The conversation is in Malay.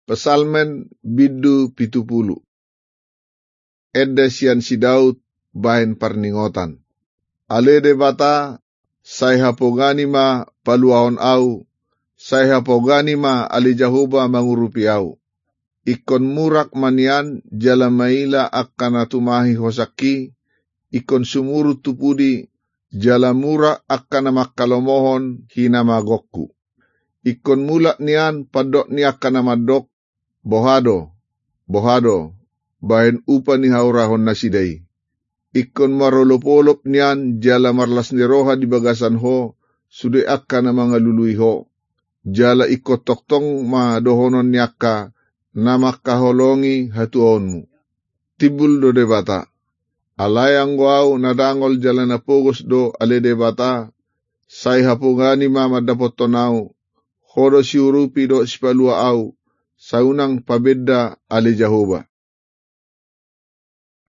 Pesalmen bidu 70. Edda sian si Daud bahen parningotan. Alede bata, sai hapogani ma paluahon au, sai hapogani ma ali Jahoba mangurupi au. Ikon murak manian jala maila akkana tumahi hosaki, ikon sumuru tupudi jala mura akkana makkalomohon hina magokku. Ikon mulak nian padok ni akkana madok, bohado, bahen upa ni haurahon nasidai. Ikon marolopolop nian jala marlas ni roha di bagasan ho, sude akkana mangalului ho. Jala ikot toktong ma dohonon ni akka, na makkaholongi hatuonmu. Tibul do de bata. Alayang wau nadangol jala na pogos do ale de bata, sai hapungani ma madapot tonau, hodo siurupi do sipalua au, saunang pabedda ali Jahoba.